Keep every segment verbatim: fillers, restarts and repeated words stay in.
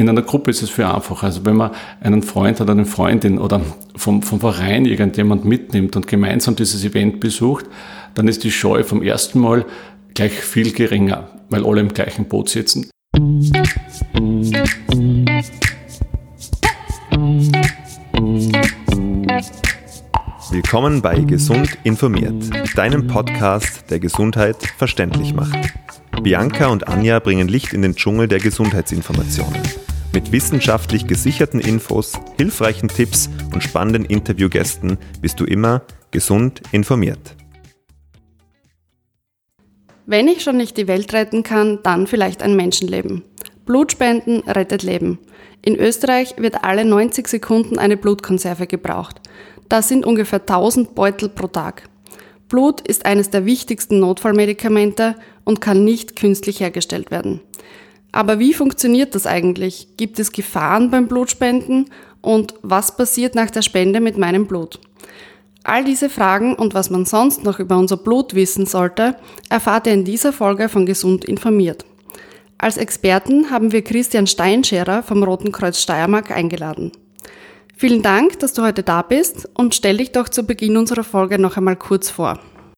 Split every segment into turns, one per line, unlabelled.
In einer Gruppe ist es viel einfacher. Also wenn man einen Freund oder eine Freundin oder vom, vom Verein irgendjemand mitnimmt und gemeinsam dieses Event besucht, dann ist die Scheu vom ersten Mal gleich viel geringer, weil alle im gleichen Boot sitzen.
Willkommen bei Gesund informiert, deinem Podcast, der Gesundheit verständlich macht. Bianca und Anja bringen Licht in den Dschungel der Gesundheitsinformationen. Mit wissenschaftlich gesicherten Infos, hilfreichen Tipps und spannenden Interviewgästen bist du immer gesund informiert.
Wenn ich schon nicht die Welt retten kann, dann vielleicht ein Menschenleben. Blutspenden rettet Leben. In Österreich wird alle neunzig Sekunden eine Blutkonserve gebraucht. Das sind ungefähr tausend Beutel pro Tag. Blut ist eines der wichtigsten Notfallmedikamente und kann nicht künstlich hergestellt werden. Aber wie funktioniert das eigentlich? Gibt es Gefahren beim Blutspenden? Und was passiert nach der Spende mit meinem Blut? All diese Fragen und was man sonst noch über unser Blut wissen sollte, erfahrt ihr in dieser Folge von Gesund informiert. Als Experten haben wir Christian Steinscherer vom Roten Kreuz Steiermark eingeladen. Vielen Dank, dass du heute da bist und stell dich doch zu Beginn unserer Folge noch einmal kurz vor.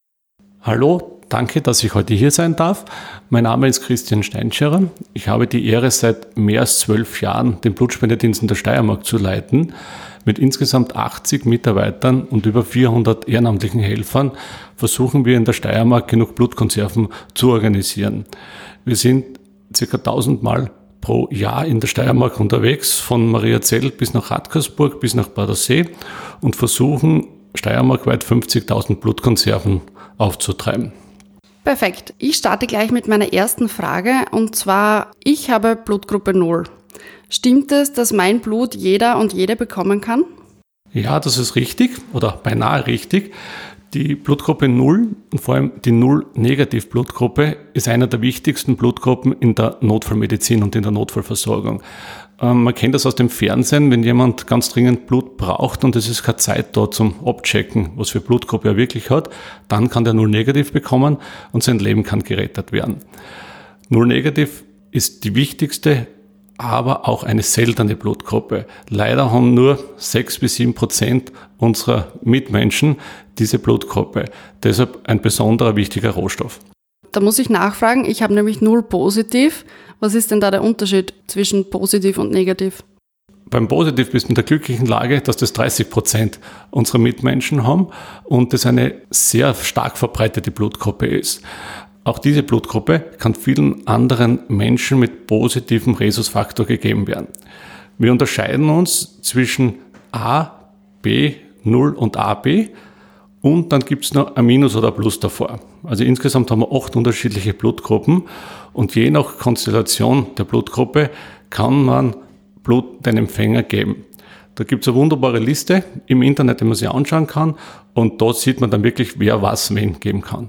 Hallo, danke, dass ich heute hier sein darf. Mein Name ist Christian Steinscherer. Ich habe die Ehre, seit mehr als zwölf Jahren den Blutspendedienst in der Steiermark zu leiten. Mit insgesamt achtzig Mitarbeitern und über vierhundert ehrenamtlichen Helfern versuchen wir in der Steiermark genug Blutkonserven zu organisieren. Wir sind ca. tausend Mal pro Jahr in der Steiermark unterwegs, von Mariazell bis nach Radkersburg bis nach Badersee und versuchen steiermarkweit fünfzigtausend Blutkonserven aufzutreiben.
Perfekt. Ich starte gleich mit meiner ersten Frage und zwar, ich habe Blutgruppe null. Stimmt es, dass mein Blut jeder und jede bekommen kann?
Ja, das ist richtig oder beinahe richtig. Die Blutgruppe null und vor allem die Null-Negativ-Blutgruppe ist eine der wichtigsten Blutgruppen in der Notfallmedizin und in der Notfallversorgung. Ähm, man kennt das aus dem Fernsehen, wenn jemand ganz dringend Blut braucht und es ist keine Zeit da zum Abchecken, was für Blutgruppe er wirklich hat, dann kann der Null-Negativ bekommen und sein Leben kann gerettet werden. Null-Negativ ist die wichtigste, aber auch eine seltene Blutgruppe. Leider haben nur sechs bis sieben Prozent unserer Mitmenschen diese Blutgruppe. Deshalb ein besonderer wichtiger Rohstoff.
Da muss ich nachfragen, ich habe nämlich null positiv. Was ist denn da der Unterschied zwischen positiv und negativ?
Beim Positiv bist du in der glücklichen Lage, dass das dreißig Prozent unserer Mitmenschen haben und das eine sehr stark verbreitete Blutgruppe ist. Auch diese Blutgruppe kann vielen anderen Menschen mit positivem Rhesusfaktor gegeben werden. Wir unterscheiden uns zwischen A, B, null und A B und dann gibt es noch ein Minus oder ein Plus davor. Also insgesamt haben wir acht unterschiedliche Blutgruppen und je nach Konstellation der Blutgruppe kann man Blut den Empfänger geben. Da gibt es eine wunderbare Liste im Internet, die man sich anschauen kann und dort sieht man dann wirklich, wer was wen geben kann.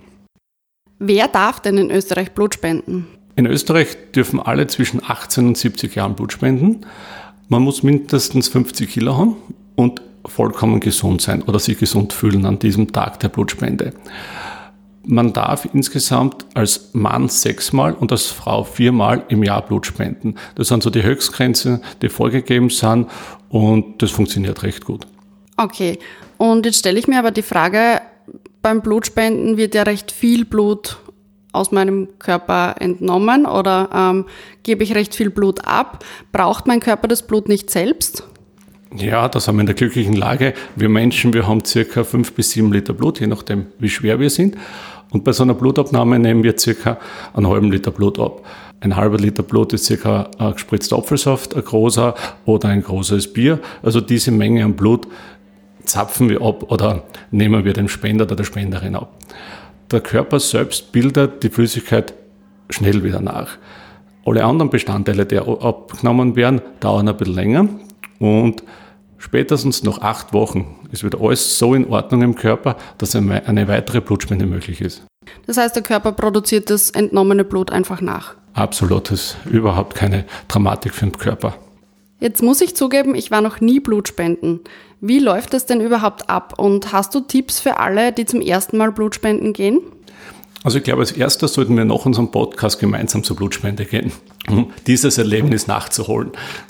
Wer darf denn in Österreich Blut spenden?
In Österreich dürfen alle zwischen achtzehn und siebzig Jahren Blut spenden. Man muss mindestens fünfzig Kilo haben und vollkommen gesund sein oder sich gesund fühlen an diesem Tag der Blutspende. Man darf insgesamt als Mann sechsmal und als Frau viermal im Jahr Blut spenden. Das sind so die Höchstgrenzen, die vorgegeben sind und das funktioniert recht gut.
Okay, und jetzt stelle ich mir aber die Frage, beim Blutspenden wird ja recht viel Blut aus meinem Körper entnommen oder ähm, gebe ich recht viel Blut ab. Braucht mein Körper das Blut nicht selbst?
Ja, da sind wir in der glücklichen Lage. Wir Menschen, wir haben circa fünf bis sieben Liter Blut, je nachdem, wie schwer wir sind. Und bei so einer Blutabnahme nehmen wir circa einen halben Liter Blut ab. Ein halber Liter Blut ist circa ein gespritzter Apfelsaft, ein großer oder ein großes Bier. Also diese Menge an Blut zapfen wir ab oder nehmen wir dem Spender oder der Spenderin ab. Der Körper selbst bildet die Flüssigkeit schnell wieder nach. Alle anderen Bestandteile, die abgenommen werden, dauern ein bisschen länger und spätestens nach acht Wochen ist wieder alles so in Ordnung im Körper, dass eine weitere Blutspende möglich ist.
Das heißt, der Körper produziert das entnommene Blut einfach nach?
Absolut, das ist überhaupt keine Dramatik für den Körper.
Jetzt muss ich zugeben, ich war noch nie Blutspenden. Wie läuft das denn überhaupt ab? Und hast du Tipps für alle, die zum ersten Mal Blutspenden gehen?
Also ich glaube, als erstes sollten wir nach unserem Podcast gemeinsam zur Blutspende gehen. um dieses Erlebnis nachzuholen.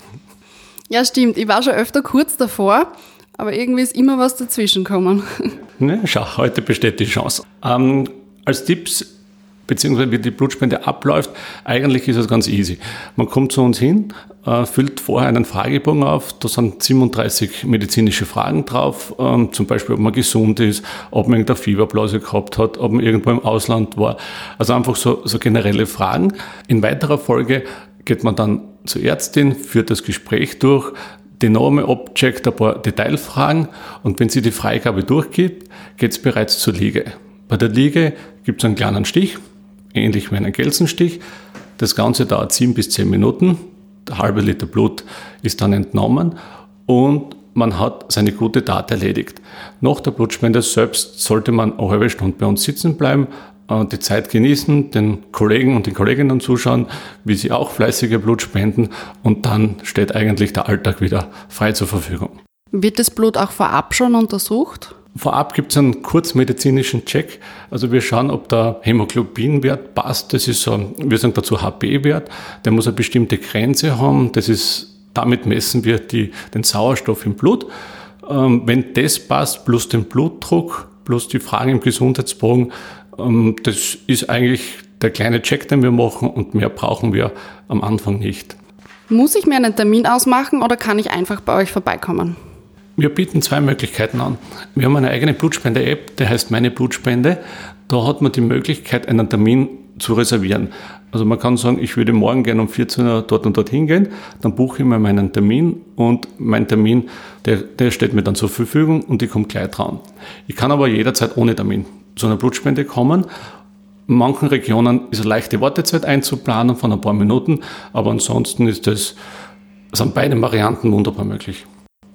Ja, stimmt. Ich war schon öfter kurz davor, aber irgendwie ist immer was dazwischen gekommen.
Ne, schau, heute besteht die Chance. Ähm, als Tipps, beziehungsweise wie die Blutspende abläuft, eigentlich ist es ganz easy. Man kommt zu uns hin, äh, füllt vorher einen Fragebogen auf, da sind siebenunddreißig medizinische Fragen drauf, ähm, zum Beispiel, ob man gesund ist, ob man irgendeine Fieberblase gehabt hat, ob man irgendwo im Ausland war. Also einfach so, so generelle Fragen. In weiterer Folge geht man dann zur Ärztin, führt das Gespräch durch, die Norme abcheckt, ein paar Detailfragen und wenn sie die Freigabe durchgibt, geht es bereits zur Liege. Bei der Liege gibt es einen kleinen Stich, ähnlich wie einen Gelsenstich. Das Ganze dauert sieben bis zehn Minuten. Der halbe Liter Blut ist dann entnommen und man hat seine gute Tat erledigt. Nach der Blutspende selbst sollte man eine halbe Stunde bei uns sitzen bleiben, die Zeit genießen, den Kollegen und den Kolleginnen zuschauen, wie sie auch fleißige Blut spenden und dann steht eigentlich der Alltag wieder frei zur Verfügung.
Wird das Blut auch vorab schon untersucht?
Vorab gibt es einen kurzmedizinischen Check. Also wir schauen, ob der Hämoglobinwert passt. Das ist so, wir sagen dazu H B-Wert. Der muss eine bestimmte Grenze haben. Das ist, damit messen wir die, den Sauerstoff im Blut. Ähm, wenn das passt, plus den Blutdruck, plus die Fragen im Gesundheitsbogen, ähm, das ist eigentlich der kleine Check, den wir machen und mehr brauchen wir am Anfang nicht.
Muss ich mir einen Termin ausmachen oder kann ich einfach bei euch vorbeikommen?
Wir bieten zwei Möglichkeiten an. Wir haben eine eigene Blutspende-App, die heißt Meine Blutspende. Da hat man die Möglichkeit, einen Termin zu reservieren. Also man kann sagen, ich würde morgen gerne um vierzehn Uhr dort und dort hingehen, dann buche ich mir meinen Termin und mein Termin, der, der steht mir dann zur Verfügung und ich komme gleich dran. Ich kann aber jederzeit ohne Termin zu einer Blutspende kommen. In manchen Regionen ist eine leichte Wartezeit einzuplanen von ein paar Minuten, aber ansonsten ist das, sind beide Varianten wunderbar möglich.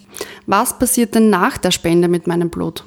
Was passiert denn nach der Spende mit meinem Blut?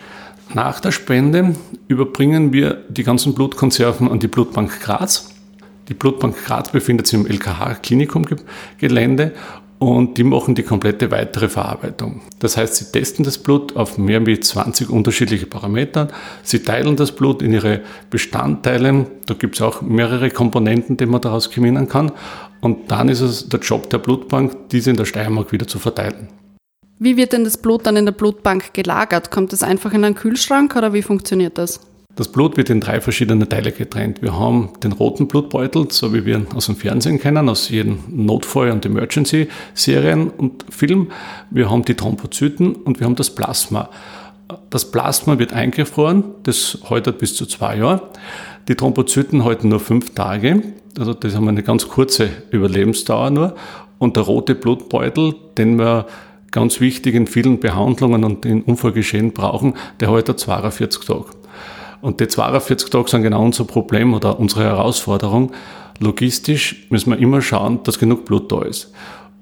Nach der Spende überbringen wir die ganzen Blutkonserven an die Blutbank Graz. Die Blutbank Graz befindet sich im L K H-Klinikum-Gelände und die machen die komplette weitere Verarbeitung. Das heißt, sie testen das Blut auf mehr als zwanzig unterschiedliche Parameter. Sie teilen das Blut in ihre Bestandteile. Da gibt es auch mehrere Komponenten, die man daraus gewinnen kann. Und dann ist es der Job der Blutbank, diese in der Steiermark wieder zu verteilen.
Wie wird denn das Blut dann in der Blutbank gelagert? Kommt es einfach in einen Kühlschrank oder wie funktioniert das?
Das Blut wird in drei verschiedene Teile getrennt. Wir haben den roten Blutbeutel, so wie wir ihn aus dem Fernsehen kennen, aus jedem Notfall- und Emergency-Serien und Film. Wir haben die Thrombozyten und wir haben das Plasma. Das Plasma wird eingefroren, das hält bis zu zwei Jahre. Die Thrombozyten halten nur fünf Tage, also das haben eine ganz kurze Überlebensdauer nur. Und der rote Blutbeutel, den wir ganz wichtig in vielen Behandlungen und in Unfallgeschehen brauchen, der hält zweiundvierzig Tage. Und die zweiundvierzig Tage sind genau unser Problem oder unsere Herausforderung. Logistisch müssen wir immer schauen, dass genug Blut da ist.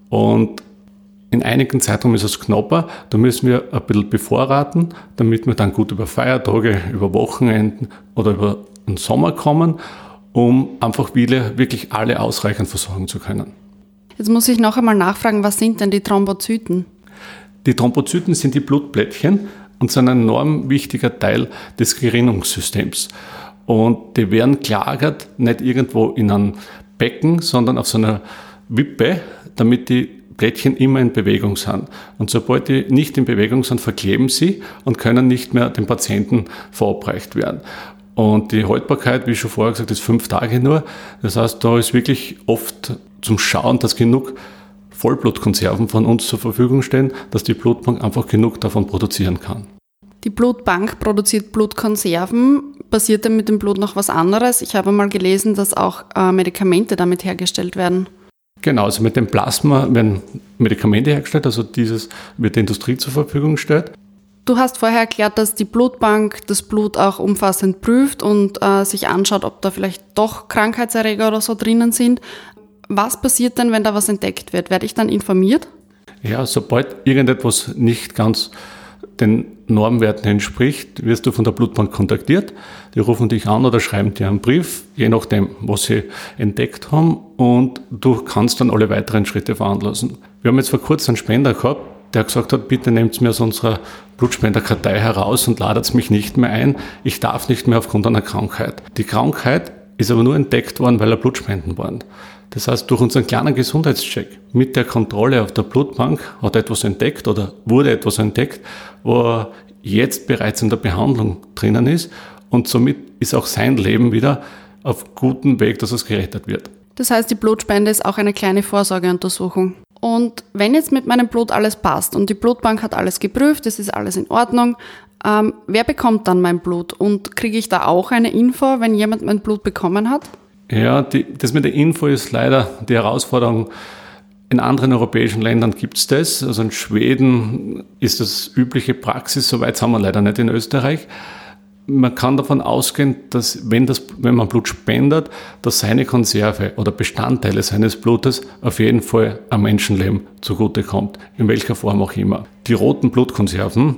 Und in einigen Zeiträumen ist es knapper, da müssen wir ein bisschen bevorraten, damit wir dann gut über Feiertage, über Wochenenden oder über den Sommer kommen, um einfach wieder wirklich alle ausreichend versorgen zu können.
Jetzt muss ich noch einmal nachfragen, was sind denn die Thrombozyten?
Die Thrombozyten sind die Blutplättchen und sind ein enorm wichtiger Teil des Gerinnungssystems. Und die werden gelagert, nicht irgendwo in einem Becken, sondern auf so einer Wippe, damit die Plättchen immer in Bewegung sind. Und sobald die nicht in Bewegung sind, verkleben sie und können nicht mehr dem Patienten verabreicht werden. Und die Haltbarkeit, wie schon vorher gesagt, ist fünf Tage nur. Das heißt, da ist wirklich oft zum Schauen, dass genug Vollblutkonserven von uns zur Verfügung stehen, dass die Blutbank einfach genug davon produzieren kann.
Die Blutbank produziert Blutkonserven. Passiert denn mit dem Blut noch was anderes? Ich habe mal gelesen, dass auch äh, Medikamente damit hergestellt werden.
Genau, also mit dem Plasma werden Medikamente hergestellt, also dieses wird der Industrie zur Verfügung gestellt.
Du hast vorher erklärt, dass die Blutbank das Blut auch umfassend prüft und äh, sich anschaut, ob da vielleicht doch Krankheitserreger oder so drinnen sind. Was passiert denn, wenn da was entdeckt wird? Werde ich dann informiert?
Ja, sobald irgendetwas nicht ganz den Normwerten entspricht, wirst du von der Blutbank kontaktiert. Die rufen dich an oder schreiben dir einen Brief, je nachdem, was sie entdeckt haben, und du kannst dann alle weiteren Schritte veranlassen. Wir haben jetzt vor kurzem einen Spender gehabt, der gesagt hat, bitte nehmt mir aus unserer Blutspenderkartei heraus und ladet mich nicht mehr ein. Ich darf nicht mehr aufgrund einer Krankheit. Die Krankheit ist aber nur entdeckt worden, weil er Blutspenden waren. Das heißt, durch unseren kleinen Gesundheitscheck mit der Kontrolle auf der Blutbank hat er etwas entdeckt oder wurde etwas entdeckt, wo er jetzt bereits in der Behandlung drinnen ist und somit ist auch sein Leben wieder auf gutem Weg, dass es gerettet wird.
Das heißt, die Blutspende ist auch eine kleine Vorsorgeuntersuchung. Und wenn jetzt mit meinem Blut alles passt und die Blutbank hat alles geprüft, es ist alles in Ordnung, ähm, wer bekommt dann mein Blut? Und kriege ich da auch eine Info, wenn jemand mein Blut bekommen hat?
Ja, die, das mit der Info ist leider die Herausforderung. In anderen europäischen Ländern gibt es das. Also in Schweden ist das übliche Praxis, soweit sind wir leider nicht in Österreich. Man kann davon ausgehen, dass wenn, das, wenn man Blut spendet, dass seine Konserve oder Bestandteile seines Blutes auf jeden Fall einem Menschenleben zugutekommt, in welcher Form auch immer. Die roten Blutkonserven,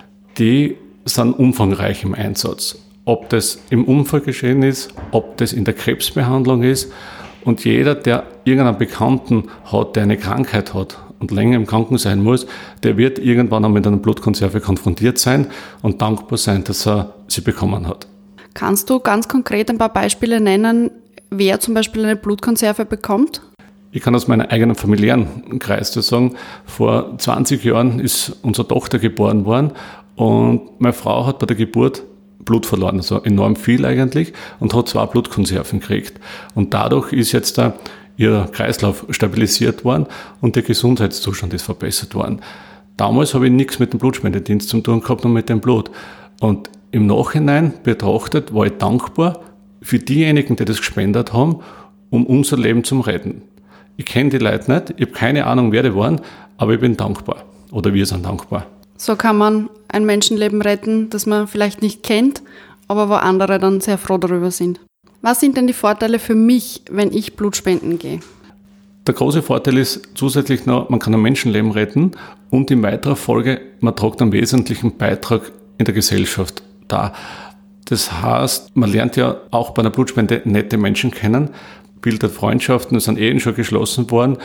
die sind umfangreich im Einsatz. Ob das im Unfall geschehen ist, ob das in der Krebsbehandlung ist. Und jeder, der irgendeinen Bekannten hat, der eine Krankheit hat und länger im Kranken sein muss, der wird irgendwann auch mit einer Blutkonserve konfrontiert sein und dankbar sein, dass er sie bekommen hat.
Kannst du ganz konkret ein paar Beispiele nennen, wer zum Beispiel eine Blutkonserve bekommt?
Ich kann aus meinem eigenen familiären Kreis das sagen. Vor zwanzig Jahren ist unsere Tochter geboren worden und meine Frau hat bei der Geburt Blut verloren, also enorm viel eigentlich, und hat zwei Blutkonserven gekriegt. Und dadurch ist jetzt da ihr Kreislauf stabilisiert worden und der Gesundheitszustand ist verbessert worden. Damals habe ich nichts mit dem Blutspendedienst zu tun gehabt und mit dem Blut. Und im Nachhinein betrachtet war ich dankbar für diejenigen, die das gespendet haben, um unser Leben zu retten. Ich kenne die Leute nicht, ich habe keine Ahnung, wer die waren, aber ich bin dankbar. Oder wir sind dankbar.
So kann man ein Menschenleben retten, das man vielleicht nicht kennt, aber wo andere dann sehr froh darüber sind. Was sind denn die Vorteile für mich, wenn ich Blut spenden gehe?
Der große Vorteil ist zusätzlich noch, man kann ein Menschenleben retten und in weiterer Folge, man trägt einen wesentlichen Beitrag in der Gesellschaft dar. Das heißt, man lernt ja auch bei einer Blutspende nette Menschen kennen, bildet Freundschaften, es sind Ehen schon geschlossen worden,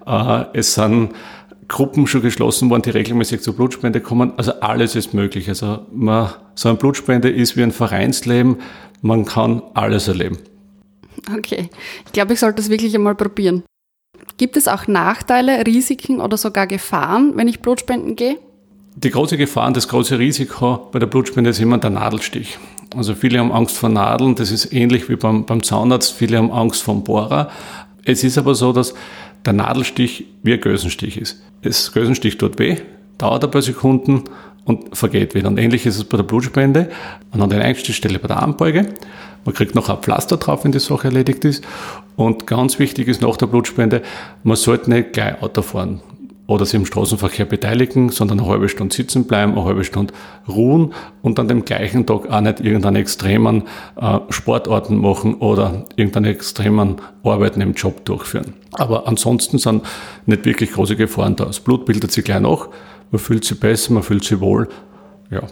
es sind Gruppen schon geschlossen worden, die regelmäßig zur Blutspende kommen. Also alles ist möglich. Also man, so eine Blutspende ist wie ein Vereinsleben. Man kann alles erleben.
Okay, ich glaube, ich sollte das wirklich einmal probieren. Gibt es auch Nachteile, Risiken oder sogar Gefahren, wenn ich Blutspenden gehe?
Die große Gefahr und das große Risiko bei der Blutspende ist immer der Nadelstich. Also viele haben Angst vor Nadeln. Das ist ähnlich wie beim, beim Zahnarzt. Viele haben Angst vor dem Bohrer. Es ist aber so, dass der Nadelstich wie ein Gösenstich ist. Das Gösenstich tut weh, dauert ein paar Sekunden und vergeht wieder. Und ähnlich ist es bei der Blutspende. Man hat eine Einstichstelle bei der Armbeuge. Man kriegt noch ein Pflaster drauf, wenn die Sache erledigt ist. Und ganz wichtig ist nach der Blutspende, man sollte nicht gleich Auto fahren oder sich im Straßenverkehr beteiligen, sondern eine halbe Stunde sitzen bleiben, eine halbe Stunde ruhen und an dem gleichen Tag auch nicht irgendeinen extremen äh, Sportarten machen oder irgendeinen extremen Arbeiten im Job durchführen. Aber ansonsten sind nicht wirklich große Gefahren da. Das Blut bildet sich gleich nach, man fühlt sich besser, man fühlt sich wohl. Ja.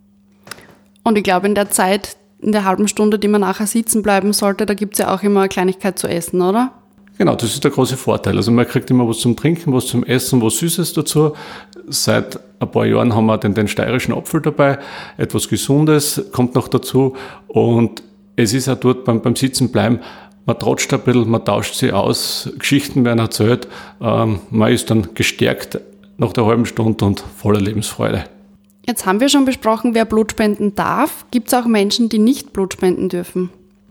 Und ich glaube, in der Zeit, in der halben Stunde, die man nachher sitzen bleiben sollte, da gibt es ja auch immer eine Kleinigkeit zu essen, oder?
Genau, das ist der große Vorteil. Also man kriegt immer was zum Trinken, was zum Essen, was Süßes dazu. Seit ein paar Jahren haben wir den, den steirischen Apfel dabei, etwas Gesundes kommt noch dazu und es ist auch dort beim, beim Sitzen bleiben, man tratscht ein bisschen, man tauscht sie aus, Geschichten werden erzählt, ähm, man ist dann gestärkt nach der halben Stunde und voller Lebensfreude.
Jetzt haben wir schon besprochen, wer Blut spenden darf. Gibt es auch Menschen, die nicht Blut spenden dürfen?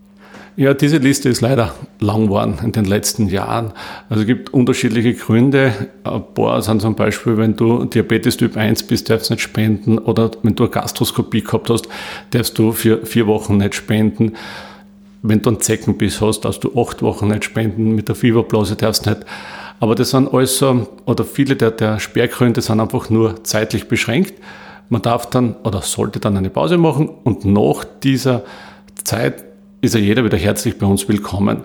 Ja, diese Liste ist leider lang geworden in den letzten Jahren. Also es gibt unterschiedliche Gründe. Ein paar sind zum Beispiel, wenn du Diabetes Typ eins bist, darfst du nicht spenden. Oder wenn du eine Gastroskopie gehabt hast, darfst du für vier Wochen nicht spenden. Wenn du einen Zeckenbiss hast, darfst du acht Wochen nicht spenden. Mit der Fieberblase darfst du nicht. Aber das sind alles so, oder viele der, der Sperrgründe sind einfach nur zeitlich beschränkt. Man darf dann oder sollte dann eine Pause machen und nach dieser Zeit ist ja jeder wieder herzlich bei uns willkommen.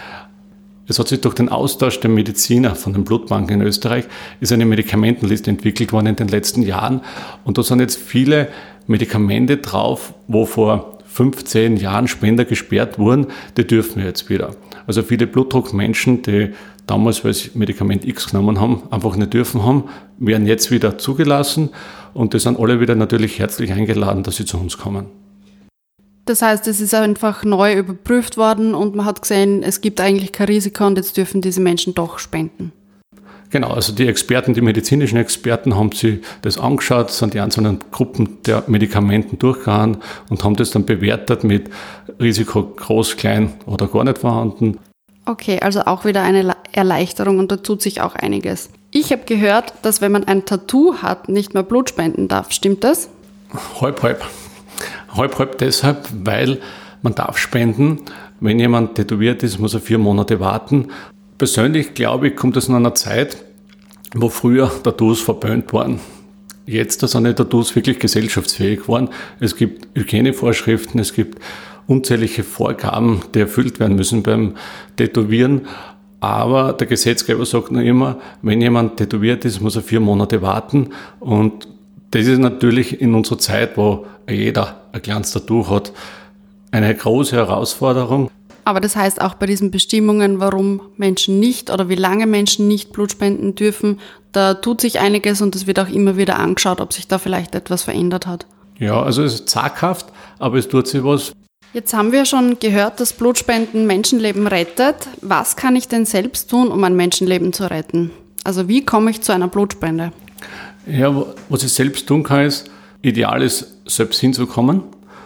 Es hat sich durch den Austausch der Mediziner von den Blutbanken in Österreich ist eine Medikamentenliste entwickelt worden in den letzten Jahren und da sind jetzt viele Medikamente drauf, wo vor fünfzehn Jahren Spender gesperrt wurden, die dürfen wir jetzt wieder. Also viele Blutdruckmenschen, die damals, weil sie Medikament X genommen haben, einfach nicht dürfen haben, werden jetzt wieder zugelassen und die sind alle wieder natürlich herzlich eingeladen, dass sie zu uns kommen.
Das heißt, es ist einfach neu überprüft worden und man hat gesehen, es gibt eigentlich kein Risiko und jetzt dürfen diese Menschen doch spenden.
Genau, also die Experten, die medizinischen Experten haben sich das angeschaut, sind die einzelnen Gruppen der Medikamenten durchgegangen und haben das dann bewertet mit Risiko groß, klein oder gar nicht vorhanden.
Okay, also auch wieder eine Erleichterung und da tut sich auch einiges. Ich habe gehört, dass wenn man ein Tattoo hat, nicht mehr Blut spenden darf. Stimmt das?
Halb, halb. Halb, halb deshalb, weil man darf spenden. Wenn jemand tätowiert ist, muss er vier Monate warten. Persönlich glaube ich, kommt es in einer Zeit, wo früher Tattoos verböhnt waren. Jetzt sind die Tattoos wirklich gesellschaftsfähig geworden. Es gibt Hygienevorschriften, es gibt unzählige Vorgaben, die erfüllt werden müssen beim Tätowieren. Aber der Gesetzgeber sagt noch immer, wenn jemand tätowiert ist, muss er vier Monate warten. Und das ist natürlich in unserer Zeit, wo jeder ein kleines Tattoo hat, eine große Herausforderung.
Aber das heißt auch bei diesen Bestimmungen, warum Menschen nicht oder wie lange Menschen nicht Blut spenden dürfen, da tut sich einiges und es wird auch immer wieder angeschaut, ob sich da vielleicht etwas verändert hat.
Ja, also es ist zaghaft, aber es tut sich was.
Jetzt haben wir schon gehört, dass Blutspenden Menschenleben rettet. Was kann ich denn selbst tun, um ein Menschenleben zu retten? Also wie komme ich zu einer Blutspende?
Ja, was ich selbst tun kann, ist, ideal ist, selbst hinzukommen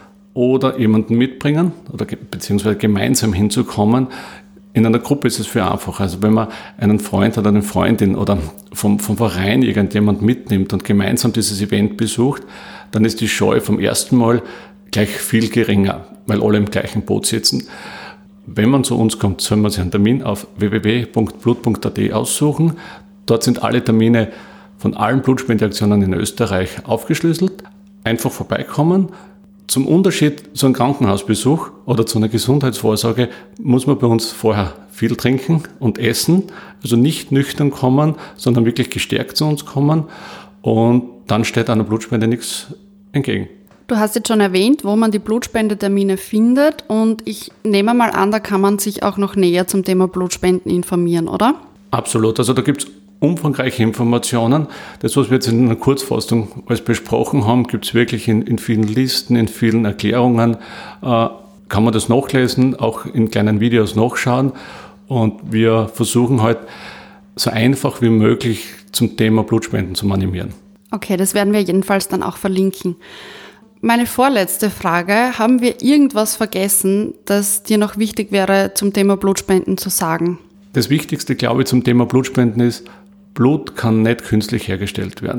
oder jemanden mitbringen oder beziehungsweise gemeinsam hinzukommen. In einer Gruppe ist es viel einfacher. Also wenn man einen Freund oder eine Freundin oder vom, vom Verein irgendjemand mitnimmt und gemeinsam dieses Event besucht, dann ist die Scheu vom ersten Mal gleich viel geringer, weil alle im gleichen Boot sitzen. Wenn man zu uns kommt, soll man sich einen Termin auf w w w punkt blut punkt a t aussuchen. Dort sind alle Termine von allen Blutspendeaktionen in Österreich aufgeschlüsselt. Einfach vorbeikommen. Zum Unterschied zu einem Krankenhausbesuch oder zu einer Gesundheitsvorsorge muss man bei uns vorher viel trinken und essen. Also nicht nüchtern kommen, sondern wirklich gestärkt zu uns kommen. Und dann steht einer Blutspende nichts entgegen.
Du hast jetzt schon erwähnt, wo man die Blutspendetermine findet. Und ich nehme mal an, da kann man sich auch noch näher zum Thema Blutspenden informieren, oder? Absolut.
Also da gibt es umfangreiche Informationen. Das, was wir jetzt in einer Kurzfassung alles besprochen haben, gibt es wirklich in, in vielen Listen, in vielen Erklärungen. Äh, kann man das nachlesen, auch in kleinen Videos nachschauen. Und wir versuchen halt so einfach wie möglich zum Thema Blutspenden zu animieren.
Okay, das werden wir jedenfalls dann auch verlinken. Meine vorletzte Frage, haben wir irgendwas vergessen, das dir noch wichtig wäre, zum Thema Blutspenden zu sagen?
Das Wichtigste, glaube ich, zum Thema Blutspenden ist, Blut kann nicht künstlich hergestellt werden.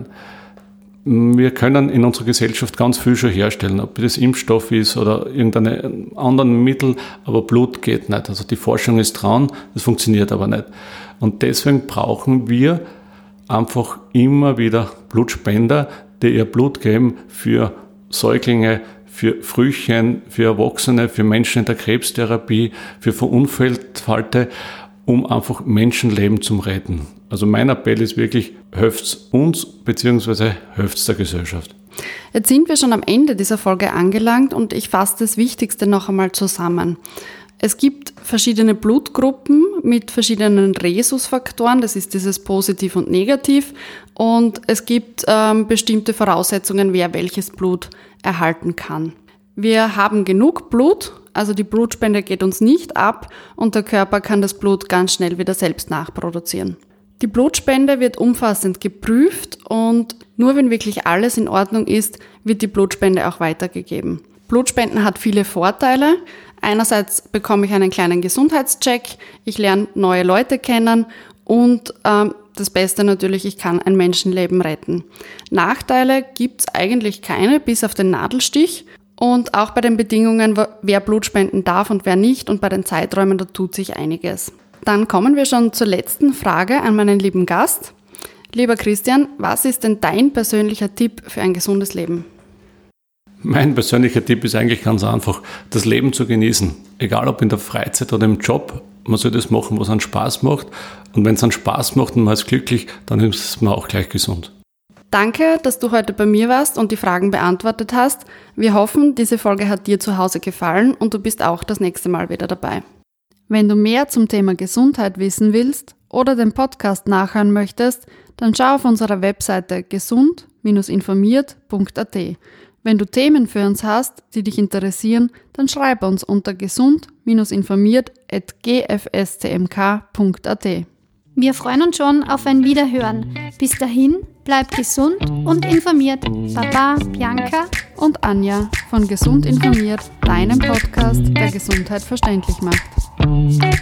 Wir können in unserer Gesellschaft ganz viel schon herstellen, ob das Impfstoff ist oder irgendeine anderen Mittel, aber Blut geht nicht. Also die Forschung ist dran, das funktioniert aber nicht. Und deswegen brauchen wir einfach immer wieder Blutspender, die ihr Blut geben für Säuglinge, für Frühchen, für Erwachsene, für Menschen in der Krebstherapie, für Verunfallte, um einfach Menschenleben zu retten. Also mein Appell ist wirklich, helft's uns bzw. helft's der Gesellschaft.
Jetzt sind wir schon am Ende dieser Folge angelangt und ich fasse das Wichtigste noch einmal zusammen. Es gibt verschiedene Blutgruppen mit verschiedenen Rhesusfaktoren, das ist dieses Positiv und Negativ, und es gibt ähm, bestimmte Voraussetzungen, wer welches Blut erhalten kann. Wir haben genug Blut, also die Blutspende geht uns nicht ab und der Körper kann das Blut ganz schnell wieder selbst nachproduzieren. Die Blutspende wird umfassend geprüft und nur wenn wirklich alles in Ordnung ist, wird die Blutspende auch weitergegeben. Blutspenden hat viele Vorteile. Einerseits bekomme ich einen kleinen Gesundheitscheck, ich lerne neue Leute kennen und ähm, das Beste natürlich, ich kann ein Menschenleben retten. Nachteile gibt es eigentlich keine, bis auf den Nadelstich. Und auch bei den Bedingungen, wer Blut spenden darf und wer nicht und bei den Zeiträumen, da tut sich einiges. Dann kommen wir schon zur letzten Frage an meinen lieben Gast. Lieber Christian, was ist denn dein persönlicher Tipp für ein gesundes Leben?
Mein persönlicher Tipp ist eigentlich ganz einfach, das Leben zu genießen. Egal ob in der Freizeit oder im Job, man soll das machen, was einen Spaß macht. Und wenn es einen Spaß macht und man ist glücklich, dann ist man auch gleich gesund.
Danke, dass du heute bei mir warst und die Fragen beantwortet hast. Wir hoffen, diese Folge hat dir zu Hause gefallen und du bist auch das nächste Mal wieder dabei. Wenn du mehr zum Thema Gesundheit wissen willst oder den Podcast nachhören möchtest, dann schau auf unserer Webseite gesund Bindestrich informiert Punkt a t. Wenn du Themen für uns hast, die dich interessieren, dann schreib uns unter gesund-informiert at g f s c m k punkt a t.
Wir freuen uns schon auf ein Wiederhören. Bis dahin, bleib gesund und informiert. Baba, Bianca
und Anja von Gesund informiert, deinem Podcast, der Gesundheit verständlich macht.